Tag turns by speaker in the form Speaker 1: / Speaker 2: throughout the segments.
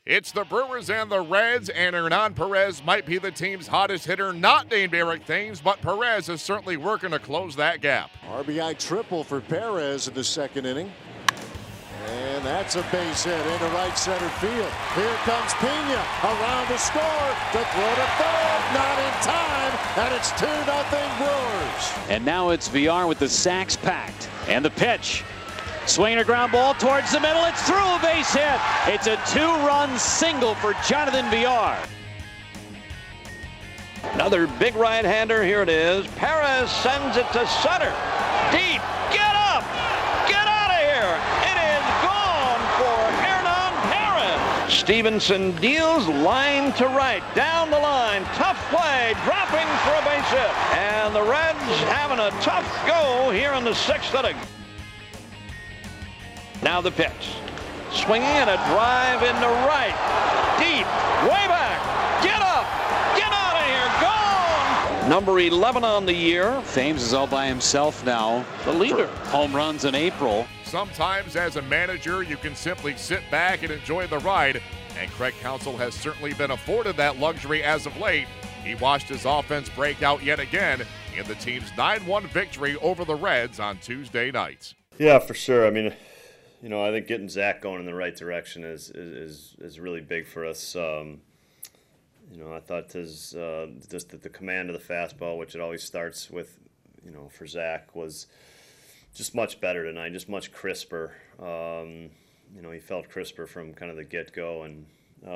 Speaker 1: It's the Brewers and the Reds, and Hernan Perez might be the team's hottest hitter, not named Eric Thames, but Perez is certainly working to close that gap.
Speaker 2: RBI triple for Perez in the second inning. And that's a base hit into right center field. Here comes Pena around to score. The throw to third, not in time, and it's 2-0 Brewers.
Speaker 3: And now it's Villar with the sacks packed. And the pitch. Swinging a ground ball towards the middle. It's through, a base hit. It's a 2-run single for Jonathan Villar.
Speaker 4: Another big right-hander. Here it is. Perez sends it to center. Deep. Get up. Get out of here. It is gone for Hernan Perez. Stevenson deals line to right. Down the line. Tough play. Dropping for a base hit. And the Reds having a tough go here in the sixth inning. Now the pitch. Swinging and a drive into right. Deep. Way back. Get up. Get out of here. Gone. Number 11 on the year.
Speaker 3: Thames is all by himself now.
Speaker 4: The leader.
Speaker 3: Home runs in April.
Speaker 1: Sometimes as a manager, you can simply sit back and enjoy the ride, and Craig Counsell has certainly been afforded that luxury as of late. He watched his offense break out yet again in the team's 9-1 victory over the Reds on Tuesday night.
Speaker 5: Yeah, for sure. I mean, you know, I think getting Zach going in the right direction is really big for us. You know, I thought his just the command of the fastball, which it always starts with, you know, for Zach, was just much better tonight, just much crisper. You know, he felt crisper from kind of the get-go, and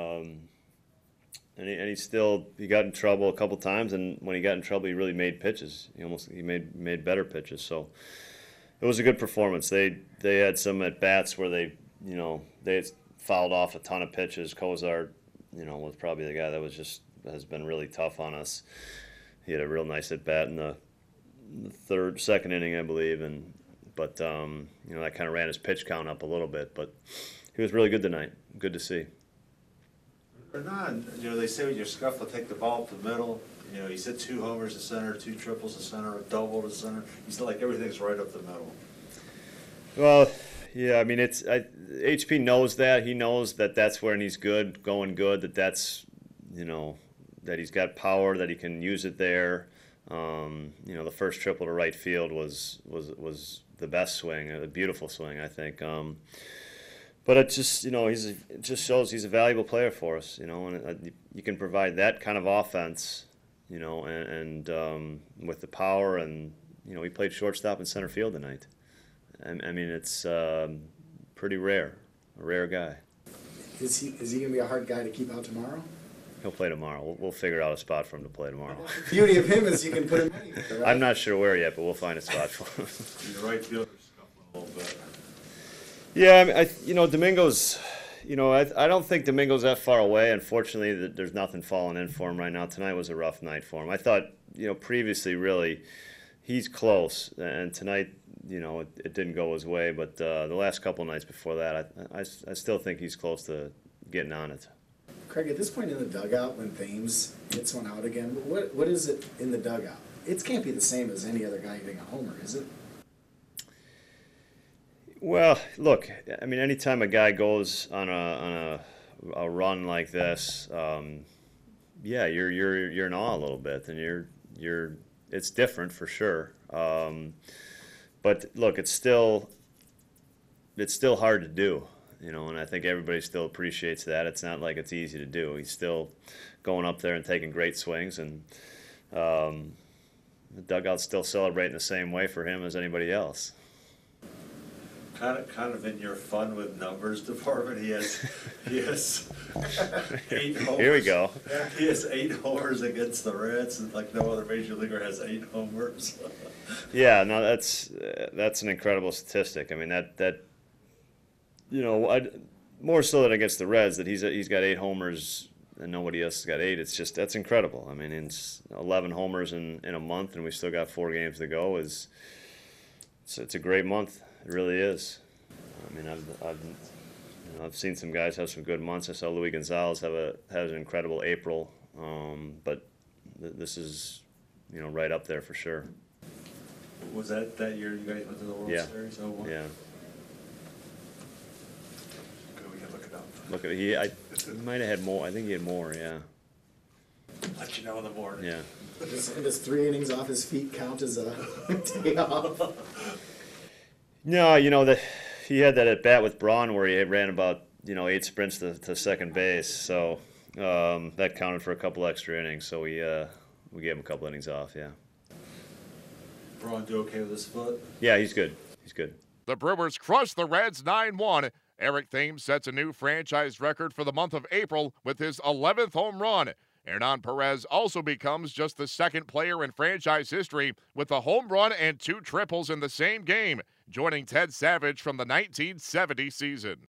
Speaker 5: he got in trouble a couple times, and when he got in trouble, he really made pitches. He made better pitches. So it was a good performance. They had some at bats where they had fouled off a ton of pitches. Kozar, you know, was probably the guy that has been really tough on us. He had a real nice at bat in the second inning, I believe, but you know, that kind of ran his pitch count up a little bit. But he was really good tonight. Good to see.
Speaker 6: Hernan, you know, they say when you're scuffle, take the ball up the middle. You know, he's hit 2 homers to center, 2 triples to center, a double to center. He's like everything's right up the middle.
Speaker 5: Well, yeah, I mean, HP knows that. He knows that that's where he's good, going good, that's, you know, that he's got power, that he can use it there. You know, the first triple to right field was the best swing, a beautiful swing, I think. But it just, you know, it just shows he's a valuable player for us, you know, and you can provide that kind of offense, you know, and with the power, and, you know, he played shortstop and center field tonight. I mean, it's pretty rare, a rare guy.
Speaker 7: Is he going to be a hard guy to keep out tomorrow?
Speaker 5: He'll play tomorrow. We'll figure out a spot for him to play tomorrow.
Speaker 7: The beauty of him is you can put him anywhere, right?
Speaker 5: I'm not sure where yet, but we'll find a spot for him.
Speaker 6: The right fielder's scuffling a little bit.
Speaker 5: Yeah, I mean, you know, Domingo's, you know, I don't think Domingo's that far away. Unfortunately, there's nothing falling in for him right now. Tonight was a rough night for him. I thought, you know, previously, really, he's close, and tonight, you know, it didn't go his way. But the last couple nights before that, I still think he's close to getting on it.
Speaker 7: Craig, at this point in the dugout, when Thames hits one out again, what is it in the dugout? It can't be the same as any other guy hitting a homer, is it?
Speaker 5: Well, look, I mean, anytime a guy goes on a run like this, yeah, you're in awe a little bit, and it's different for sure. But look, it's still hard to do, you know, and I think everybody still appreciates that. It's not like it's easy to do. He's still going up there and taking great swings, and the dugout's still celebrating the same way for him as anybody else.
Speaker 6: Kind of in your fun with numbers department, he has 8 homers.
Speaker 5: Here we go.
Speaker 6: He has 8 homers against the Reds, and like no other major leaguer has 8 homers.
Speaker 5: Yeah, no, that's an incredible statistic. I mean, that you know, more so than against the Reds, that he's got 8 homers and nobody else has got 8. It's just, that's incredible. I mean, it's 11 homers in a month, and we still got 4 games to go. It's a great month. It really is. I mean, I've seen some guys have some good months. I saw Luis Gonzalez have an incredible April, but this is, you know, right up there for sure.
Speaker 6: Was that year you guys went to the World Series? Oh,
Speaker 5: yeah.
Speaker 6: Good, we can look it up.
Speaker 5: look at he might have had more. I think he had more. Yeah.
Speaker 6: Let you know in the morning.
Speaker 5: Yeah.
Speaker 7: Does 3 innings off his feet count as a day off?
Speaker 5: No, he had that at bat with Braun where he ran about 8 sprints to second base, so that counted for a couple extra innings. So we gave him a couple innings off. Yeah.
Speaker 6: Braun do okay with his foot?
Speaker 5: Yeah, he's good. He's good.
Speaker 1: The Brewers crushed the Reds 9-1. Eric Thames sets a new franchise record for the month of April with his 11th home run. Hernan Perez also becomes just the second player in franchise history with a home run and 2 triples in the same game, joining Ted Savage from the 1970 season.